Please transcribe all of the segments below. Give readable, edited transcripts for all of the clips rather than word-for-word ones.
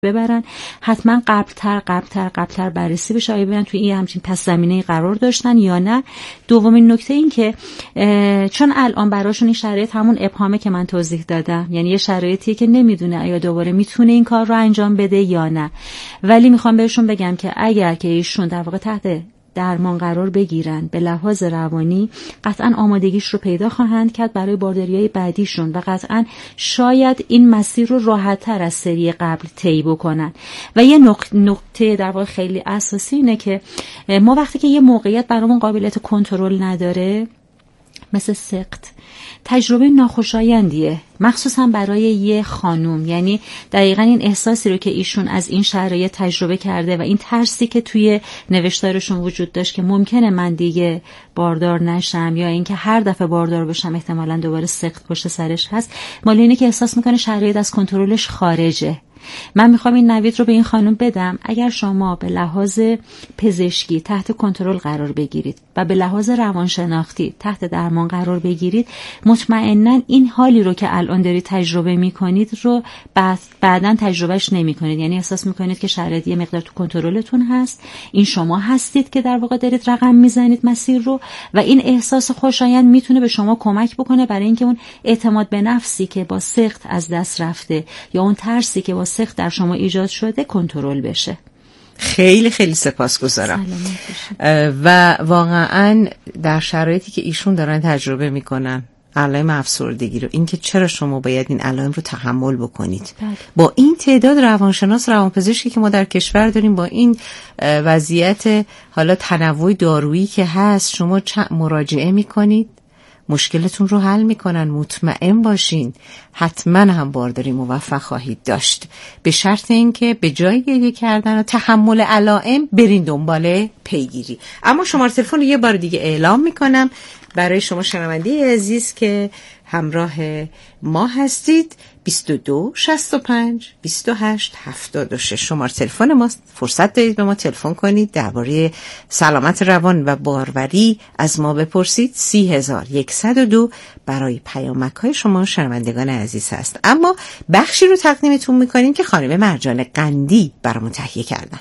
ببرن، حتما قبلتر بررسی بشه آیا ببینن توی این همچین پس زمینه قرار داشتن یا نه. دومین نکته این که چون الان براشون این شرایط همون ابهامه که من توضیح دادم، یعنی یه شرایطیه که نمیدونه آیا دوباره میتونه این کار رو انجام بده یا نه، ولی میخوام بهشون بگم که اگر که ایشون در واقع تحت درمان قرار بگیرن به لحاظ روانی، قطعا آمادگیش رو پیدا خواهند کرد برای بارداری‌های بعدیشون و قطعا شاید این مسیر رو راحت‌تر از سری قبل طی بکنن. و یه نکته در واقع خیلی اساسی اینه که ما وقتی که یه موقعیت برامون قابلیت کنترل نداره، مثل سقط، تجربه ناخوشایندیه، مخصوصا برای یه خانوم. یعنی دقیقاً این احساسی رو که ایشون از این شرایط تجربه کرده و این ترسی که توی نوشتارشون وجود داشت که ممکنه من دیگه باردار نشم یا اینکه هر دفعه باردار بشم احتمالاً دوباره سقط پشت سرش هست، مال اینه که احساس میکنه شرایط از کنترلش خارجه. من میخوام این نوید رو به این خانم بدم، اگر شما به لحاظ پزشکی تحت کنترل قرار بگیرید و به لحاظ روانشناختی تحت درمان قرار بگیرید، مطمئناً این حالی رو که الان دارید تجربه میکنید رو بعداً تجربهش نمیکنید. یعنی احساس میکنید که شرایط یه مقدار تو کنترلتون هست، این شما هستید که در واقع دارید رقم میزنید مسیر رو، و این احساس خوشایند میتونه به شما کمک بکنه برای اینکه اون اعتماد به نفسی که با سقط از دست رفته یا اون ترسی که با سقط در شما ایجاد شده کنترل بشه. خیلی خیلی سپاسگزارم. و واقعا در شرایطی که ایشون دارن تجربه میکنن علائم افسردگی رو، اینکه چرا شما باید این علائم رو تحمل بکنید با این تعداد روانشناس روانپزشکی که ما در کشور داریم، با این وضعیت حالا تنوع دارویی که هست، شما مراجعه میکنید، مشکلتون رو حل میکنن. مطمئن باشین حتما هم بارداری موفق خواهید داشت، به شرط اینکه به جای گریه کردن و تحمل علائم برین دنبال پیگیری. اما شماره تلفن رو یه بار دیگه اعلام میکنم برای شما شنونده عزیز که همراه ما هستید: 22 65 28 76 شماره تلفن ما. فرصت دارید به ما تلفن کنید، درباره سلامت روان و باروری از ما بپرسید. 3102 برای پیامک‌های شما شنوندگان عزیز هست. اما بخشی رو تقدیمتون می‌کنیم که خانم مرجان قندی برامون تهیه کردن.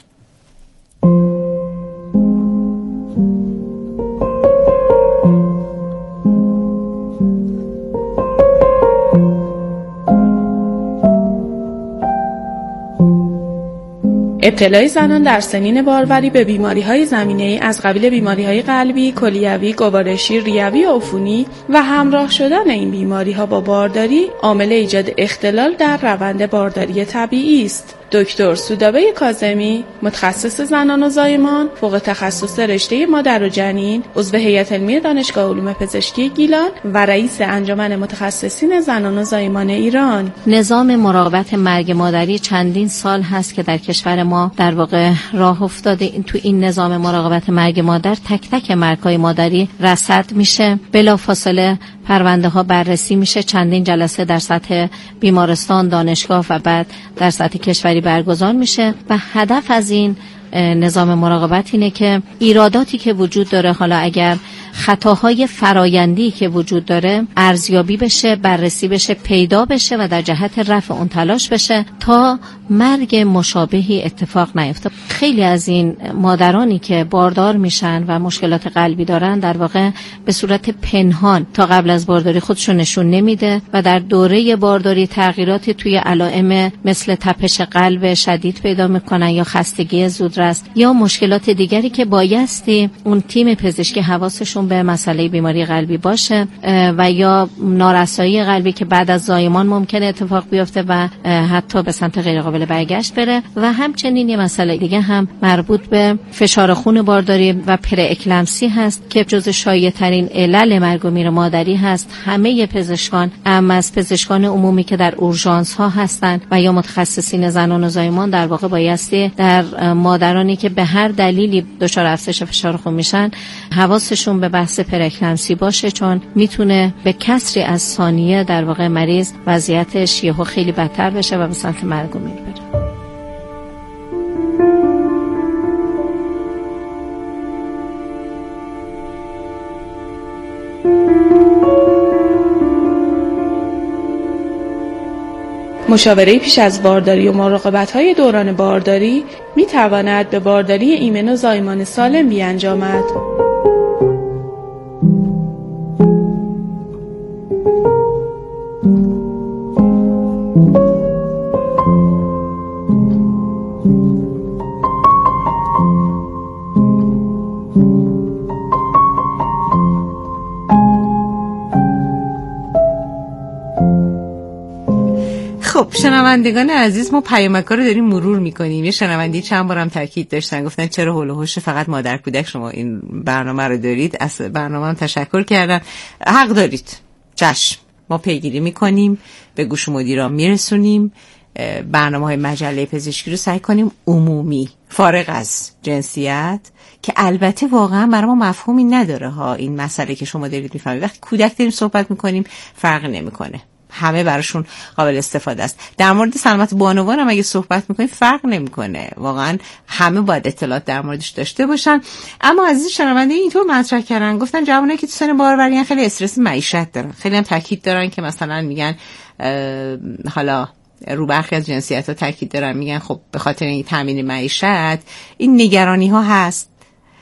ابتلای زنان در سنین باروری به بیماری‌های زمینه‌ای از قبیل بیماری‌های قلبی، کلیوی، گوارشی، ریوی و عفونی و همراه شدن این بیماری‌ها با بارداری عامل ایجاد اختلال در روند بارداری طبیعی است. دکتر سودابه کاظمی، متخصص زنان و زایمان، فوق تخصص رشته مادر و جنین، عضو هیئت علمی دانشگاه علوم پزشکی گیلان و رئیس انجمن متخصصین زنان و زایمان ایران. نظام مراقبت مرگ مادری چندین سال هست که در کشور ما در واقع راه افتاده. تو این نظام مراقبت مرگ مادر تک تک مرگ‌های مادری رصد میشه، بلافاصله پرونده ها بررسی میشه، چندین جلسه در سطح بیمارستان، دانشگاه و بعد در سطح کشوری برگزار میشه و هدف از این نظام مراقبت اینه که ایراداتی که وجود داره، حالا اگر خطاهای فرایندی که وجود داره ارزیابی بشه، بررسی بشه، پیدا بشه و در جهت رفع اون تلاش بشه تا مرگ مشابهی اتفاق نیفته. خیلی از این مادرانی که باردار میشن و مشکلات قلبی دارن در واقع به صورت پنهان تا قبل از بارداری خودشون نشون نمیده و در دوره بارداری تغییراتی توی علائم مثل تپش قلب شدید پیدا میکنن یا خستگی زودرس یا مشکلات دیگری که بایستی اون تیم پزشکی حواسشون به مسئله بیماری قلبی باشه و یا نارسایی قلبی که بعد از زایمان ممکنه اتفاق بیفته و حتی به سمت غیر قابل برگشت بره. و همچنین یه مسئله دیگه هم مربوط به فشار خون بارداری و پرئکلمسی هست که جزو شایع‌ترین علل مرگ و میر مادری هست. همه پزشکان، اما از پزشکان عمومی که در اورژانس ها هستند و یا متخصصین زنان و زایمان، در واقع بایستی در مادرانی که به هر دلیلی دچار افزایش فشار خون میشن حواسشون به بحث پرئکلمسی باشه، چون میتونه به کسری از ثانیه در واقع مریض وضعیتش یهو خیلی بدتر بشه و به سمت مرگ و میر بره. مشاوره پیش از بارداری و مراقبت‌های دوران بارداری می‌تواند به بارداری ایمن و زایمان سالم بیانجامد. خب شنوندگان عزیز، ما پیامک‌ها رو داریم مرور می‌کنیم. یه شنوندی چند بارم تاکید داشتن، گفتن چرا هول و هوش فقط مادر کودک شما این برنامه رو دارید. از برنامه هم تشکر کردن. حق دارید. چشم، ما پیگیری می‌کنیم، به گوش مدیران میرسونیم. برنامه‌های مجله پزشکی رو سعی کنیم عمومی، فارغ از جنسیت، که البته واقعا برای ما مفهومی نداره ها این مسئله که شما دارید می‌فهمید. وقتی کودک داریم صحبت می‌کنیم فرق نمی‌کنه، همه براشون قابل استفاده است. در مورد سلامت بانوان هم اگه صحبت میکنیم فرق نمیکنه، واقعا همه باید اطلاعات در موردش داشته باشن. اما عزیز شنونده اینطور مطرح کردن، گفتن جوانایی که تو سن باروری خیلی استرس معیشت دارن، خیلی هم تاکید دارن که مثلا میگن حالا رو برخی از جنسیت‌ها تاکید دارن، میگن خب به خاطر این تامین معیشت این نگرانی ها هست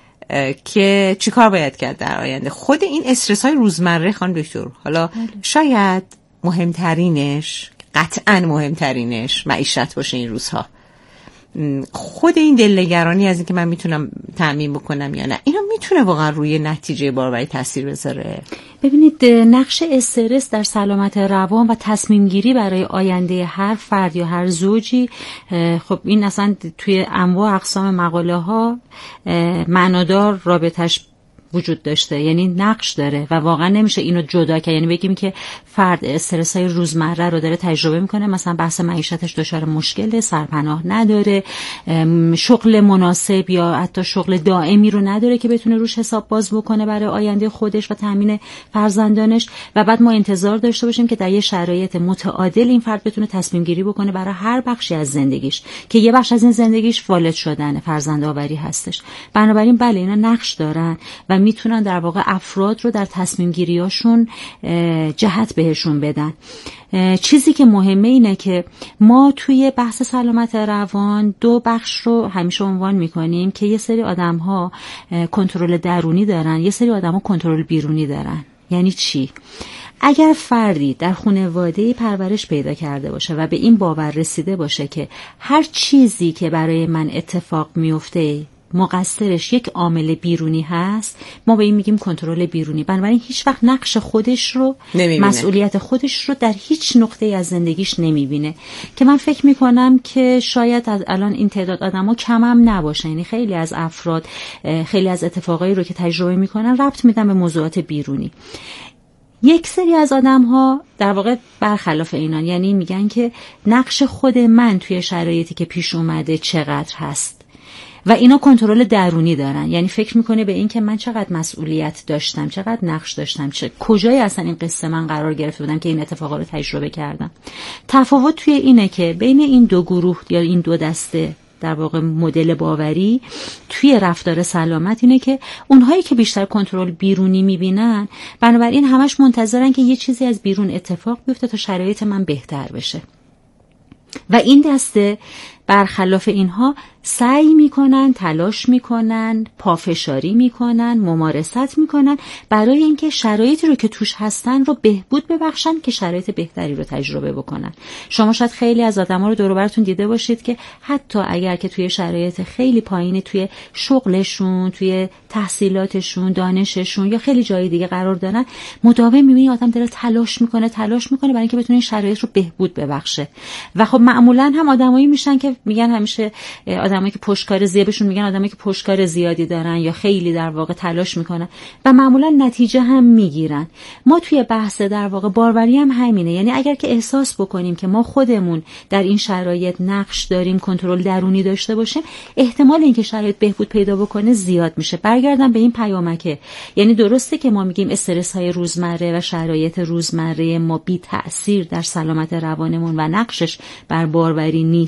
که چیکار باید کرد در آینده. خود این استرس های روزمره خانم دکتر، حالا شاید مهمترینش، قطعاً مهمترینش معیشت باشه این روزها. خود این دلنگرانی از اینکه من میتونم تامین بکنم یا نه، اینا میتونه واقعا روی نتیجه باروری تاثیر بذاره. ببینید نقش استرس در سلامت روان و تصمیم گیری برای آینده هر فرد یا هر زوجی، خب این اصلا توی انواع اقسام مقاله ها معنادار رابطش وجود داشته، یعنی نقش داره و واقعا نمیشه اینو جدا کرد. یعنی بگیم که فرد استرس‌های روزمره رو داره تجربه میکنه، مثلا بحث معیشتش دچار مشکل، سرپناه نداره، شغل مناسب یا حتی شغل دائمی رو نداره که بتونه روش حساب باز بکنه برای آینده خودش و تامین فرزندانش، و بعد ما انتظار داشته باشیم که در یه شرایط متعادل این فرد بتونه تصمیم گیری بکنه برای هر بخشی از زندگیش، که یه بخش از این زندگیش والد شدن، فرزندآوری هستش. بنابراین بله اینا نقش دارن و میتونن در واقع افراد رو در تصمیم گیریاشون جهت بهشون بدن. چیزی که مهمه اینه که ما توی بحث سلامت روان دو بخش رو همیشه عنوان میکنیم که یه سری آدم‌ها کنترل درونی دارن، یه سری آدم‌ها کنترل بیرونی دارن. یعنی چی؟ اگر فردی در خانواده پرورش پیدا کرده باشه و به این باور رسیده باشه که هر چیزی که برای من اتفاق میفته مقصرش یک عامل بیرونی هست، ما به این میگیم کنترل بیرونی. بنابراین هیچ وقت نقش خودش رو نمیبینه. مسئولیت خودش رو در هیچ نقطه‌ای از زندگیش نمیبینه، که من فکر میکنم که شاید از الان این تعداد آدما کم هم نباشه. یعنی خیلی از افراد خیلی از اتفاقایی رو که تجربه میکنن ربط میدن به موضوعات بیرونی. یک سری از آدم‌ها در واقع برخلاف اینان، یعنی میگن که نقش خود من توی شرایطی که پیش اومده چقدر هست و اینا کنترل درونی دارن. یعنی فکر میکنه به این که من چقدر مسئولیت داشتم، چقدر نقش داشتم، کجای اصلا این قصه من قرار گرفته بودم که این اتفاقا رو تجربه کردم. تفاوت توی اینه که بین این دو گروه یا این دو دسته در واقع مدل باوری توی رفتار سلامت اینه که اونهایی که بیشتر کنترل بیرونی میبینن، بنابراین همش منتظرن که یه چیزی از بیرون اتفاق بیفته تا شرایط من بهتر بشه، و این دسته برخلاف اینها سعی میکنن، تلاش میکنن، پافشاری میکنن، ممارست میکنن برای اینکه شرایطی رو که توش هستن رو بهبود ببخشن که شرایط بهتری رو تجربه بکنن. شما شاید خیلی از آدما رو دور و براتون دیده باشید که حتی اگر که توی شرایط خیلی پایینی، توی شغلشون، توی تحصیلاتشون، دانششون یا خیلی جای دیگه قرار دارن، مداوم میبینی آدم داره تلاش میکنه برای اینکه بتونه این شرایط رو بهبود ببخشه. و خب معمولا هم آدمایی میشن که میگن، همیشه آدمایی که پشتکار زیادشون میگن آدمایی که پشتکار زیادی دارن یا خیلی در واقع تلاش میکنن و معمولا نتیجه هم میگیرن. ما توی بحث در واقع باروری هم همینه. یعنی اگر که احساس بکنیم که ما خودمون در این شرایط نقش داریم، کنترل درونی داشته باشیم، احتمال اینکه شرایط بهبود پیدا بکنه زیاد میشه. برگردم به این پیامکه، یعنی درسته که ما میگیم استرس های روزمره و شرایط روزمره ما بی تأثیر در سلامت روانمون و نقشش بر باروری نیست،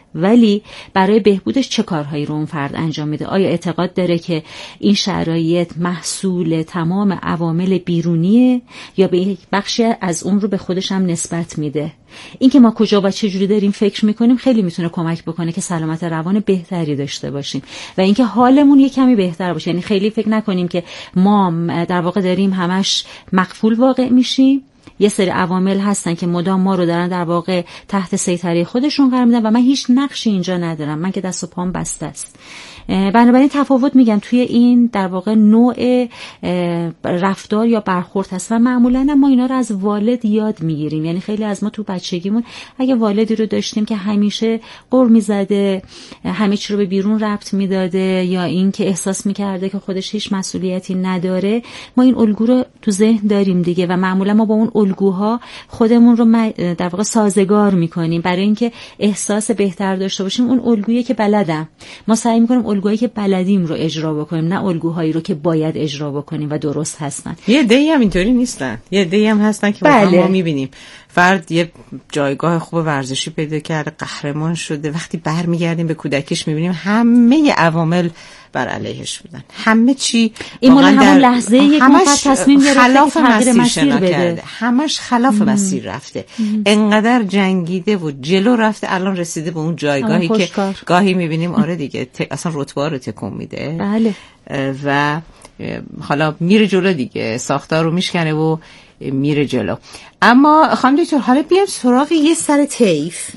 ولی برای بهبودش چه کارهایی رو اون فرد انجام میده؟ آیا اعتقاد داره که این شرایط محصول تمام عوامل بیرونیه یا به یک بخشی از اون رو به خودش هم نسبت میده؟ این که ما کجا و چه جوری داریم فکر میکنیم خیلی میتونه کمک بکنه که سلامت روان بهتری داشته باشیم و اینکه حالمون یک کمی بهتر باشه. یعنی خیلی فکر نکنیم که ما در واقع داریم همش مقفول واقع میشیم. یه سری عوامل هستن که مدام ما رو دارن در واقع تحت سیطره خودشون قرار میدن و من هیچ نقشی اینجا ندارم، من که دست و پام بسته است. بنابراین تفاوت میگم توی این در واقع نوع رفتار یا برخورد هست و معمولا ما اینا رو از والد یاد میگیریم. یعنی خیلی از ما تو بچگیمون اگه والدی رو داشتیم که همیشه غر میزده، همه چی رو به بیرون ربط میداده یا این که احساس میکرده که خودش هیچ مسئولیتی نداره، ما این الگو رو تو ذهن داریم دیگه و معمولا ما با اون الگوها خودمون رو در واقع سازگار میکنیم برای اینکه احساس بهتر داشته باشیم. اون الگویی که بلدم، ما سعی میکنیم الگوهایی که بلدیم رو اجرا بکنیم، نه الگوهایی رو که باید اجرا بکنیم و درست هستن. یه عده‌ای هم اینطوری نیستن، یه عده‌ای هم هستن که ما میبینیم فرد یه جایگاه خوب ورزشی پیدا کرده، قهرمان شده، وقتی برمیگردیم به کودکیش میبینیم همه عوامل بر علیهش بودن، همه چی این مال همون لحظه یک نفر تصمیم گرفته خلاف مسیر بده، همش خلاف مسیر رفته، انقدر جنگیده و جلو رفته، الان رسیده به اون جایگاهی که گاهی میبینیم آره دیگه اصلا رتبه رو تکون میده. بله. و حالا میره جلو دیگه، ساختار رو میشکنه و میره جلو. اما خانم دکتر حالا بیایم سراغ یه سر طیف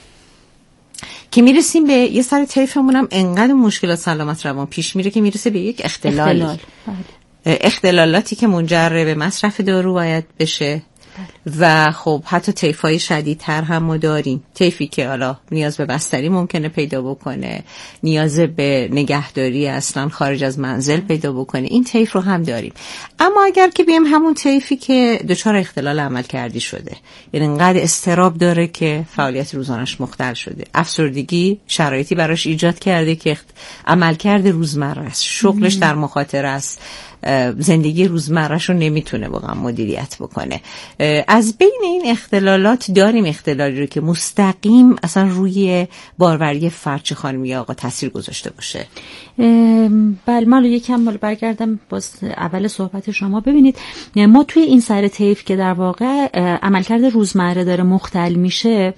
که میرسیم به یه سر طیفمون هم انقدر مشکلات سلامت روان پیش میره که میرسه به یک اختلال. بله. اختلالاتی که منجر به مصرف دارو باید بشه. بله. و خب حتی طیف‌های شدیدتر هم ما داریم، طیفی که حالا نیاز به بستری ممکنه پیدا بکنه، نیاز به نگهداری اصلا خارج از منزل پیدا بکنه، این طیف رو هم داریم. اما اگر که بیم همون طیفی که دچار اختلال عملکردی شده، یعنی انقدر اضطراب داره که فعالیت روزانش مختل شده، افسردگی شرایطی براش ایجاد کرده که عملکرد روزمره است، شغلش در مخاطره است، زندگی روزمره‌شو نمیتونه واقعا مدیریت بکنه. از بین این اختلالات داریم اختلالی رو که مستقیم اصلا روی باروری فرد چه خانم یا آقا تاثیر گذاشته باشه. بله، من یکم برگردم باز اول صحبت شما. ببینید ما توی این سر طیف که در واقع عملکرد روزمره داره مختل میشه،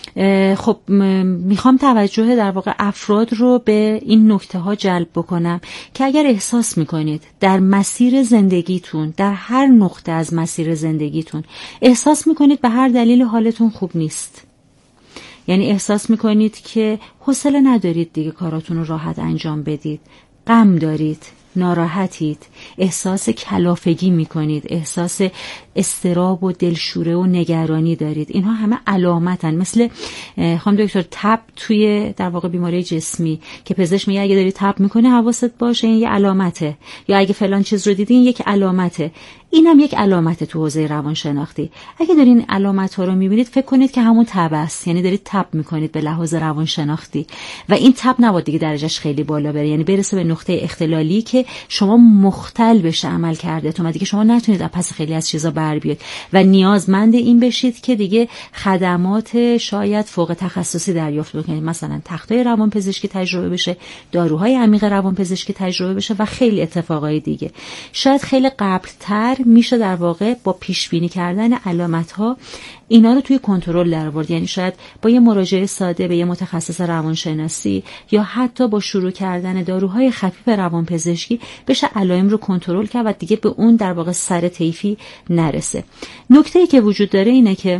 خب میخوام توجه در واقع افراد رو به این نکته ها جلب بکنم که اگر احساس میکنید در مسیر زندگیتون، در هر نقطه از مسیر زندگیتون احساس میکنید به هر دلیل حالتون خوب نیست، یعنی احساس میکنید که حوصله ندارید دیگه کاراتون رو راحت انجام بدید، غم دارید، ناراحتید، احساس کلافگی میکنید، احساس اضطراب و دلشوره و نگرانی دارید، اینها همه علامتن. مثل خانم دکتر تب توی در واقع بیماری جسمی که پزشک میگه اگه داری تب میکنی حواست باشه، این یه علامته، یا اگه فلان چیز رو دیدی این یک علامته. این هم یک علامته تو حوزه روانشناختی. اگه دارین علامت ها رو میبینید فکر کنید که همون تب است، یعنی دارید تب میکنید به لحاظ روانشناختی و این تب نباید دیگه درجهش خیلی بالا بره، یعنی برسه به نقطه اختلالی که شما مختل بشه عمل کردتون و دیگه شما نتونید از پس خیلی از چیزا بر بیاید و نیازمند این بشید که دیگه خدمات شاید فوق تخصصی دریافت بکنید، مثلا تختای روانپزشکی تجربه بشه، داروهای عمیق روانپزشکی تجربه بشه و خیلی اتفاقای دیگه. شاید خیلی قبل‌تر میشه در واقع با پیش بینی کردن علامت‌ها اینا رو توی کنترل در آورد، یعنی شاید با یه مراجعه ساده به یه متخصص روانشناسی یا حتی با شروع کردن داروهای خفیف روانپزشکی بشه علائم رو کنترل کرد و دیگه به اون در واقع سر طیفی نرسه. نکته‌ای که وجود داره اینه که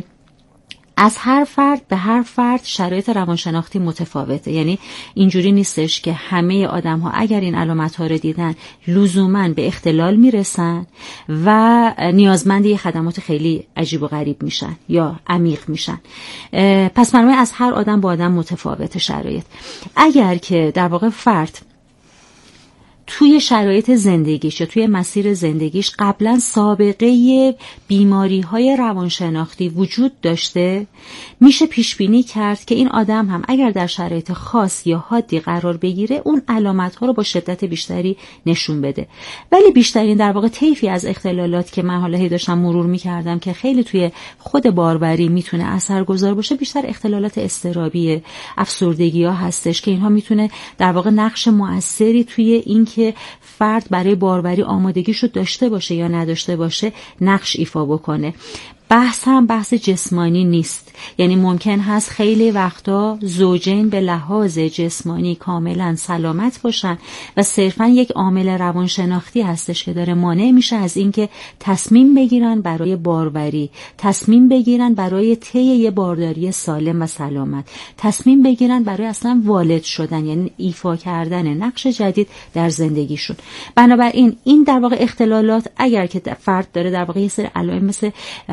از هر فرد به هر فرد شرایط روانشناختی متفاوته، یعنی اینجوری نیستش که همه آدم ها اگر این علامت ها رو دیدن لزوماً به اختلال میرسن و نیازمند یه خدمات خیلی عجیب و غریب میشن یا عمیق میشن. پس بنابراین از هر آدم با آدم متفاوته شرایط. اگر که در واقع فرد توی شرایط زندگیش یا توی مسیر زندگیش قبلا سابقه بیماری‌های روانشناختی وجود داشته، میشه پیش بینی کرد که این آدم هم اگر در شرایط خاص یا حادی قرار بگیره اون علامت‌ها رو با شدت بیشتری نشون بده. ولی بیشترین در واقع طیفی از اختلالات که من حالا داشتم مرور می‌کردم که خیلی توی خود باروری میتونه اثرگذار باشه، بیشتر اختلالات اضطرابی، افسردگی‌ها هستش که اینها میتونه در واقع نقش مؤثری توی این که فرد برای باروری آمادگیشو داشته باشه یا نداشته باشه نقش ایفا بکنه. بحث هم بحث جسمانی نیست، یعنی ممکن هست خیلی وقتا زوجین به لحاظ جسمانی کاملا سلامت باشن و صرفا یک عامل روانشناختی هستش که داره مانع میشه از اینکه تصمیم بگیرن برای باروری، تصمیم بگیرن برای طی یه بارداری سالم و سلامت، تصمیم بگیرن برای اصلا والد شدن، یعنی ایفا کردن نقش جدید در زندگیشون. بنابراین این در واقع اختلالات اگر که فرد داره در واقع یه سری علائم مثل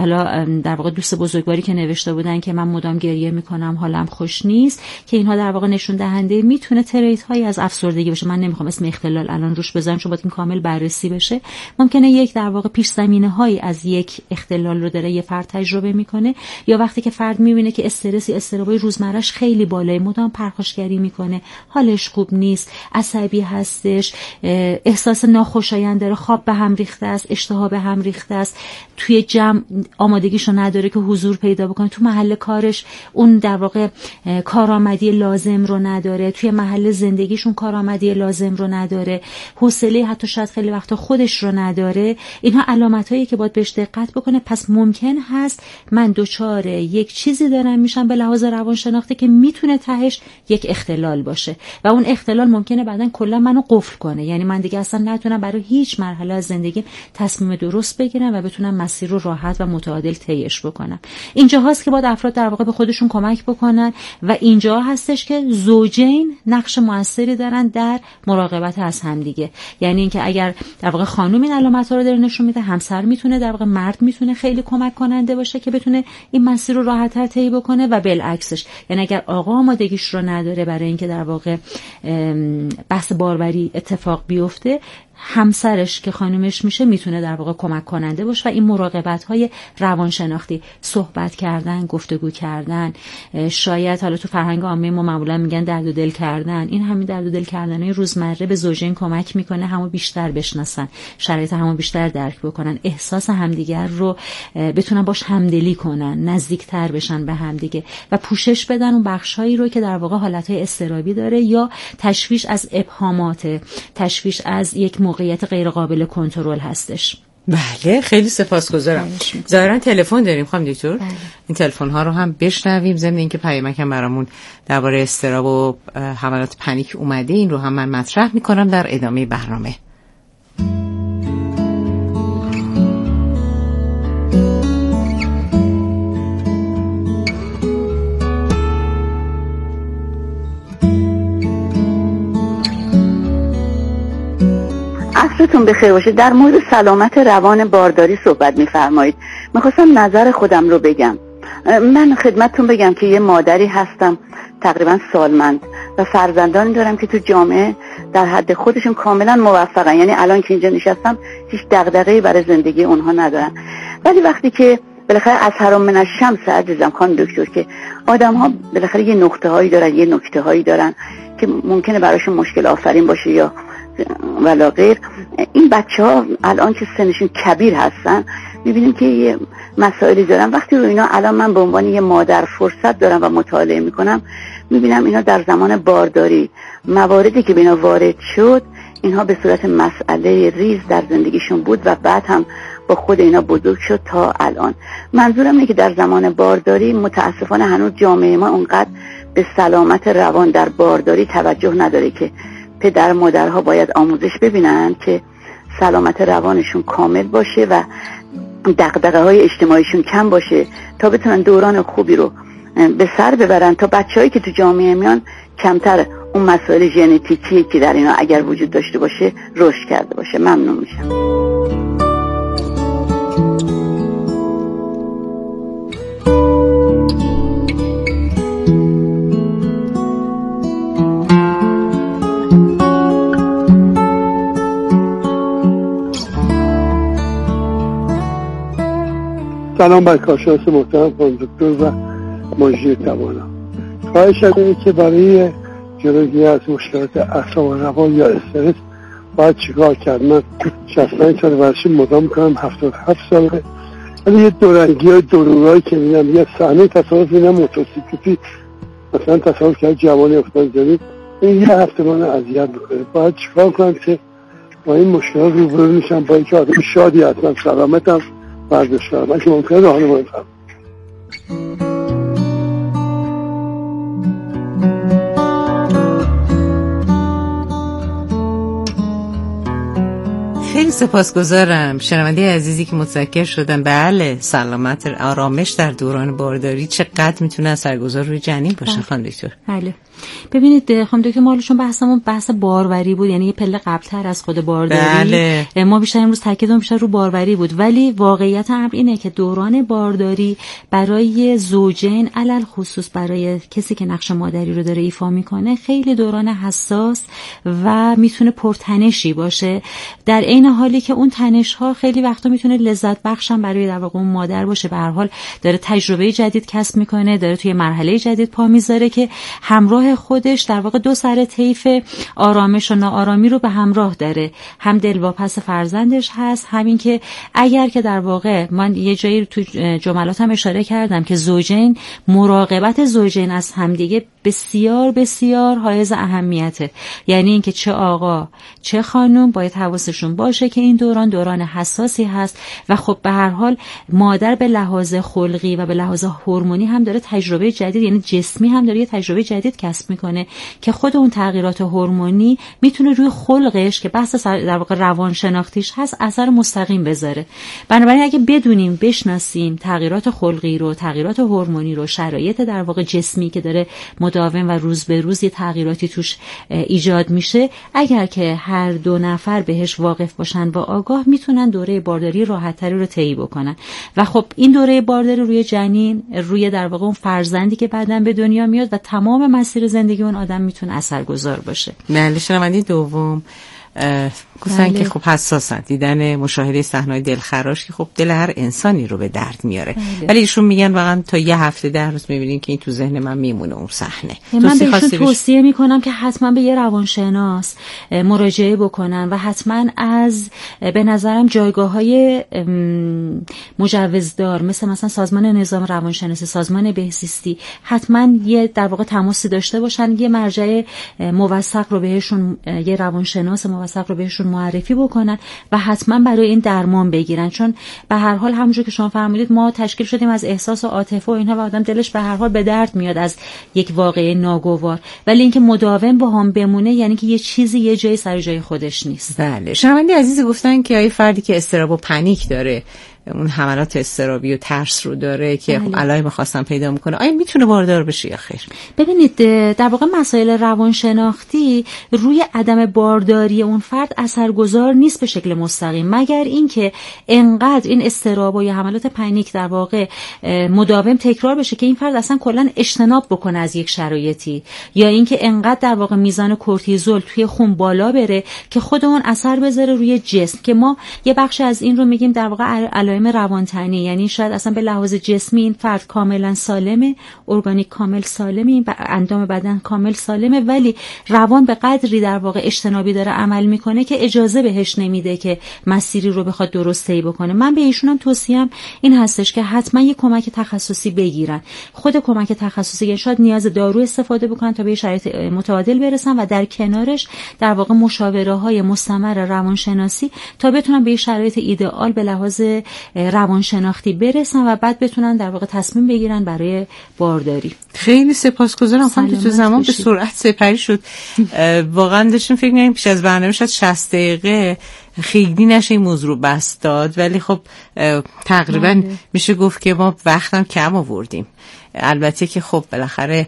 در واقع دوست بزرگواری که نوشته بودن که من مدام گریه میکنم، حالم خوش نیست، که اینها در واقع نشون دهنده میتونه تریت هایی از افسردگی باشه. من نمیخوام اسم اختلال الان روش بذارم چون باید این کامل بررسی بشه. ممکنه یک در واقع پیش زمینه هایی از یک اختلال رو داره یه فرد تجربه میکنه، یا وقتی که فرد میبینه که استرسی اضطرابای روزمرهش خیلی بالای، مدام پرخاشگری میکنه، حالش خوب نیست، عصبی هستش، احساس ناخوشایند داره، خواب به هم ریخته است، اشتها به هم ریخته است، توی جمع آمادگیشو نداره که حضور پیدا بکنه، تو محل کارش اون در واقع کارآمدی لازم رو نداره، توی محل زندگیشون کارآمدی لازم رو نداره، حوصله حتی شاید خیلی وقتا خودش رو نداره. اینها علامتایی که باید بهش دقت بکنه. پس ممکن هست من دچار یک چیزی دارم میشم به لحاظ روانشناختی که میتونه تهش یک اختلال باشه و اون اختلال ممکنه بعدن کلا منو قفل کنه، یعنی من دیگه اصلا نتونم برای هیچ مرحله از زندگی تصمیم درست بگیرم و بتونم مسیر رو راحت و متعادل طیش بکنم. اینجا هست که باید افراد در واقع به خودشون کمک بکنن و اینجا هستش که زوجین نقش موثری دارن در مراقبت از همدیگه. یعنی اینکه اگر در واقع خانم این علامت‌ها رو داره نشون میده، همسر میتونه در واقع مرد میتونه خیلی کمک کننده باشه که بتونه این مسیر رو راحت‌تر طی بکنه و بالعکسش. یعنی اگر آقا آمادگیش رو نداره برای اینکه در واقع بحث باروری اتفاق بیفته، همسرش که خانومش میشه میتونه در واقع کمک کننده باشه و این مراقبت‌های روانشناختی، صحبت کردن، گفتگو کردن، شاید حالا تو فرهنگ عامه ما معمولا میگن درد و دل کردن، این همین درد و دل کردنای روزمره به زوجین کمک میکنه همو بیشتر بشناسن، شرایط همو بیشتر درک بکنن، احساس همدیگر رو بتونن باش همدلی کنن، نزدیکتر بشن به همدیگه و پوشش بدن اون بخشایی رو که در واقع حالتهای اضطرابی داره یا تشویش از ابهامات، تشویش از یک موقعیت غیر قابل کنترل هستش. بله، خیلی سپاسگزارم. ظاهرا تلفن داریم خانم دکتر. بله. این تلفن ها رو هم بشنویم، ضمن اینکه پیامک هم برامون درباره اضطراب و حملات پنیک اومده، این رو هم من مطرح میکنم در ادامه برنامه. عصرتون بخیر باشه. در مورد سلامت روان بارداری صحبت می‌فرمایید. می‌خواستم نظر خودم رو بگم. من خدمتتون بگم که یه مادری هستم تقریبا سالمند و فرزندانی دارم که تو جامعه در حد خودشون کاملا موفقن، یعنی الان که اینجا نشستم هیچ دغدغه‌ای برای زندگی اونها ندارن. ولی وقتی که بالاخره از حرام من الشمس عزیزم خانم دکتر که آدم‌ها بالاخره یه نقطه‌هایی دارن، یه نکته‌هایی دارن که ممکنه براشون مشکل آفرین باشه یا ولا غیر. این بچه‌ها الان که سنشون کبیر هستن می‌بینیم که یه مسائلی دارن. وقتی رو اینا الان من به عنوان یه مادر فرصت دارم و مطالعه می‌کنم، می‌بینم اینا در زمان بارداری مواردی که به اینا وارد شد، اینها به صورت مسئله ریز در زندگیشون بود و بعد هم با خود اینا بزرگ شد تا الان. منظورم اینه که در زمان بارداری متاسفانه هنوز جامعه ما اونقدر به سلامت روان در بارداری توجه نداره که پدر مادرها باید آموزش ببینن که سلامت روانشون کامل باشه و دغدغه‌های اجتماعیشون کم باشه تا بتونن دوران خوبی رو به سر ببرن، تا بچه‌هایی که تو جامعه میان کمتر اون مسائل ژنتیکی که در اینا اگر وجود داشته باشه رشد کرده باشه. ممنون میشم. سلام بر کارشناس محترم خانم دکتر و مجری توانا. خواهشم اینه که برای جلوگیری از مشکلات اعصاب و روان یا استرس باید چیکار کرد؟ من 65 سال ورزش مدام میکنم، 77 ساله، ولی یه دورنگی های درورایی که میدم، یه صحنه تصادف میدم موتورسیکلتی مثلا تصادف کرد جوانی افتاد زمین، این یه هفته من اذیت میکنه. باید چیکار کنم که با این مشکلات روبرو میشم، با اینکه آدم شادی هستم، سلامتم، ورزشکارم، من که ممکنه راهنمایی کنم. خیلی سپاسگزارم شنونده عزیزی که متذکر شدن. بله، سلامت، آرامش در دوران بارداری چقدر میتونه اثرگذار روی جنین باشه خانم دکتر؟ بله، ببینید خانم دکتر، مالشون بحثمون بحث باروری بود، یعنی یه پله قبل‌تر از خود بارداری. بله. ما بیشتر امروز تاکیدمون بیشتر رو باروری بود، ولی واقعیت امر اینه که دوران بارداری برای زوجین، علل خصوص برای کسی که نقش مادری رو داره ایفا میکنه، خیلی دوران حساس و میتونه پرتنشی باشه، در عین حالی که اون تنش ها خیلی وقتا میتونه لذت بخشم برای در واقع اون مادر باشه. به هر حال داره تجربه جدید کسب میکنه، داره توی مرحله جدید پا میذاره که همراه خودش در واقع دو سر طیف آرامش و ناآرامی رو به همراه داره. هم دلواپس فرزندش هست، همین که اگر که در واقع من یه جایی تو جملاتم اشاره کردم که زوجین، مراقبت زوجین از همدیگه بسیار بسیار حائز اهمیته، یعنی اینکه چه آقا چه خانم باید حواسشون باشه که این دوران حساسی هست و خب به هر حال مادر به لحاظ خلقی و به لحاظ هورمونی هم داره تجربه جدید، یعنی جسمی هم داره یه تجربه جدید کسب میکنه که خود اون تغییرات هورمونی میتونه روی خلقش که بحث در واقع روانشناختیش هست اثر مستقیم بذاره. بنابراین اگه بدونیم، بشناسیم تغییرات خلقی رو، تغییرات هورمونی رو، شرایط در واقع جسمی که داره مداوم و روز به روز یه تغییراتی توش ایجاد میشه، اگر که هر دو نفر بهش واقف باشن و آگاه، میتونن دوره بارداری راحت‌تری رو طی بکنن. و خب این دوره بارداری روی جنین، روی در واقع اون فرزندی که بعداً به دنیا میاد و تمام مسیر زندگی اون آدم میتونه اثرگذار باشه. بله، شنونده دوم گفتن که خب حساسن، دیدن مشاهده صحنه‌های دلخراش که خب دل هر انسانی رو به درد میاره. ولی ایشون میگن واقعا تا یه هفته 10 روز میبینین که این تو ذهن من میمونه اون صحنه. من بهشون توصیه میکنم که حتما به یه روانشناس مراجعه بکنن و حتما از به نظرم جایگاه‌های مجوزدار مثلا سازمان نظام روانشناسی، سازمان بهزیستی، حتما یه در واقع تماسی داشته باشن، یه مرجع موثق رو بهشون، یه روانشناس موثق رو بهشون معرفی بکنن و حتما برای این درمان بگیرن. چون به هر حال همونجور که شما فرمودید ما تشکیل شدیم از احساس و عاطفه و اینها و آدم دلش به هر حال به درد میاد از یک واقعه ناگوار، ولی اینکه مداوم با هم بمونه یعنی که یه چیزی یه جایی سر جای خودش نیست. بله، شنونده عزیز گفتن که آیه فردی که اضطراب و پنیک داره، اون حملات اضطرابی و ترس رو داره که خب علائم خاصم پیدا میکنه، آیا میتونه باردار بشه یا خیر؟ ببینید در واقع مسائل روانشناختی روی عدم بارداری اون فرد اثرگذار نیست به شکل مستقیم، مگر اینکه انقدر این اضطراب و یا حملات پنیک در واقع مداوم تکرار بشه که این فرد اصلا کلا اجتناب بکنه از یک شرایطی، یا اینکه انقدر در واقع میزان کورتیزول توی خون بالا بره که خود اون اثر بذاره روی جسم، که ما یه بخش از این رو میگیم در واقع علائم روانتنی، یعنی شاید اصلا به لحاظ جسمی این فرد کاملا سالمه، ارگانیک کامل سالمه، اندام بدن کامل سالمه، ولی روان به قدری در واقع اجتنابی داره عمل میکنه که اجازه بهش نمیده که مسیری رو بخواد درست طی بکنه. من به ایشونم توصیه‌ام این هستش که حتما یه کمک تخصصی بگیرن. خود کمک تخصصی یعنی شاید نیاز دارو استفاده بکنن تا به شرایط متعادل برسن و در کنارش در واقع مشاوره‌های مستمر روانشناسی تا بتونن به شرایط ایدئال به لحاظ روانشناختی برسن و بعد بتونن در واقع تصمیم بگیرن برای بارداری. خیلی سپاسگزارم خانم، تو زمان به سرعت سپری شد. واقعا داشتم فکر می‌کردم پیش از برنامه شاید 60 دقیقه خیلی نشه این موضوع رو بس داد، ولی خب تقریبا میشه گفت که ما وقتم کم آوردیم. البته که خب بالاخره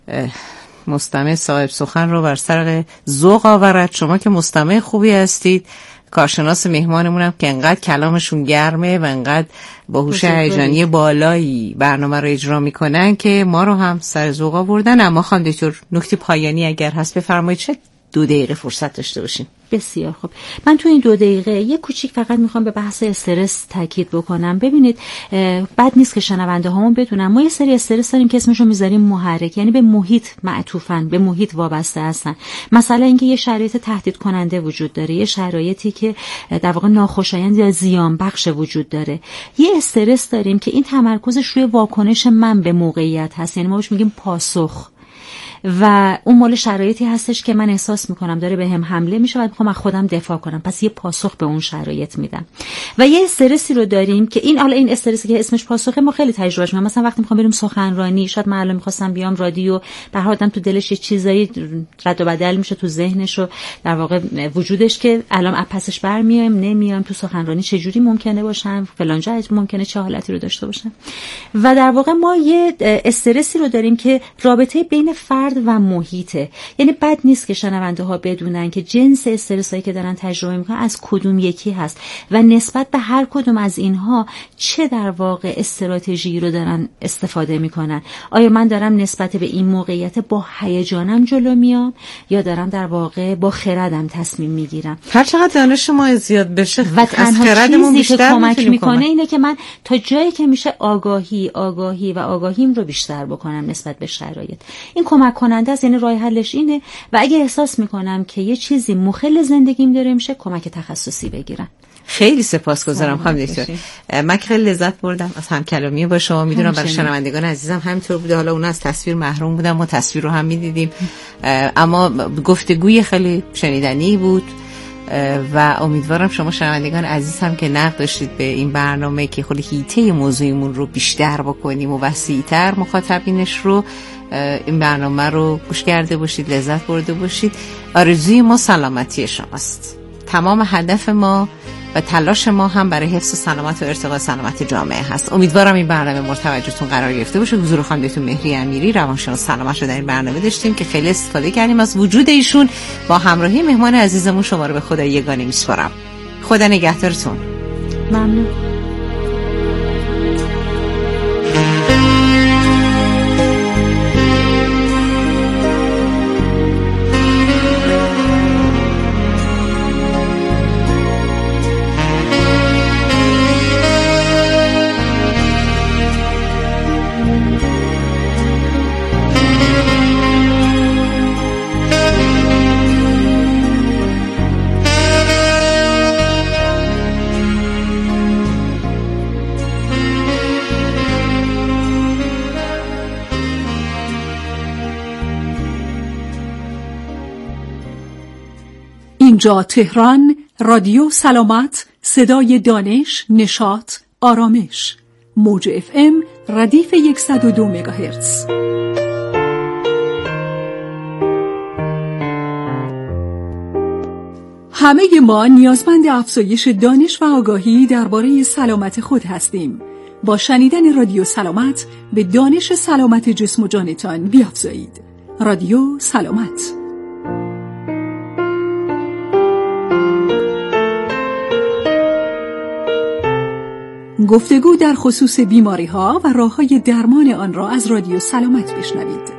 مستمع صاحب سخن رو بر سر ذوق آورد. شما که مستمع خوبی هستید، کارشناس مهمانمونم که انقدر کلامشون گرمه و انقدر با هوش هیجانی بالایی برنامه رو اجرا میکنن که ما رو هم سر ذوق آوردن. اما خانم دکتر نکته پایانی اگر هست بفرمایید. چه 2 دقیقه فرصت داشته باشیم. بسیار خوب. من تو این 2 دقیقه یه کوچیک فقط میخوام به بحث استرس تاکید بکنم. ببینید بد نیست که شنونده هامون بدونن ما یه سری استرس داریم که اسمشو میذاریم محرک، یعنی به محیط معطوفن، به محیط وابسته هستن. مثلا اینکه یه شرایط تهدید کننده وجود داره، یه شرایطی که در واقع ناخوشایند یا زیان بخش وجود داره. یه استرس داریم که این تمرکزش روی واکنش من به موقعیت هست، یعنی ما بهش میگیم پاسخ، و اون مال شرایطی هستش که من احساس میکنم داره به هم حمله میشه و میخوام از خودم دفاع کنم، پس یه پاسخ به اون شرایط میدم. و یه استرسی رو داریم که این استرسی که اسمش پاسخه ما خیلی تجربهش میکنم. مثلا وقتی میخوام بریم سخنرانی، شاید من الان میخواستم بیام رادیو، به هر حال تو دلش یه چیزایی رد و بدل میشه تو ذهنش و در واقع وجودش که الان پسش برمیایم نمیام تو سخنرانی چه جوری ممکنه باشم، فلان جا ممکنه چه حالتی رو داشته باشم. و در واقع ما یه استرسی رو داریم که رابطه بین فرد و محیطه. یعنی بد نیست که شنونده ها بدونن که جنس استرسایی که دارن تجربه میکنن از کدوم یکی هست و نسبت به هر کدوم از اینها چه در واقع استراتژی رو دارن استفاده میکنن. آیا من دارم نسبت به این موقعیت با هیجانم جلو میام یا دارم در واقع با خردم تصمیم میگیرم؟ هر چقدر دانش ما زیاد بشه و تنها چیزی که کمک میکنه اینه که من تا جایی که میشه آگاهیم رو بیشتر بکنم نسبت به شرایط. این کمک کننده است، یعنی راه حلش اینه. و اگه احساس میکنم که یه چیزی مخل زندگیم داره میشه، کمک تخصصی بگیرم. خیلی سپاسگزارم خانم دکتر. من خیلی لذت بردم از همکلامی با شما. میدونم برای شنوندگان عزیزم همینطور بوده. حالا اون از تصویر محروم بودن، ما تصویر رو هم میدیدیم، اما گفتگوی خیلی شنیدنی بود و امیدوارم شما شنوندگان عزیز هم که نقد داشتید به این برنامه که خیلی حیطه موضوعمون رو بیشتر بکنیم و وسیع‌تر مخاطبینش رو این برنامه رو گوش کرده باشید، لذت برده باشید. آرزوی ما سلامتی شماست. تمام هدف ما و تلاش ما هم برای حفظ سلامت و ارتقاء سلامت جامعه هست. امیدوارم این برنامه مورد توجهتون قرار گرفته باشه. حضور خانم دکتر مهری امیری روانشناس سلامت رو در این برنامه داشتیم که خیلی استفاده کردیم از وجود ایشون. با همراهی مهمان عزیزمون شما رو به خدای یگانه میسپارم. خدا نگهدارتون. ممنون. اینجا تهران، رادیو سلامت، صدای دانش، نشاط، آرامش. موج FM ردیف 102 مگاهرتز. همه ما نیازمند افزایش دانش و آگاهی درباره سلامت خود هستیم. با شنیدن رادیو سلامت به دانش سلامت جسم و جانتان بیافزایید. رادیو سلامت. گفتگو در خصوص بیماری‌ها و راه‌های درمان آن را از رادیو سلامت بشنوید.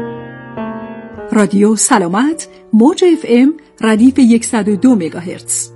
رادیو سلامت، موج FM ردیف 102 مگاهرتز.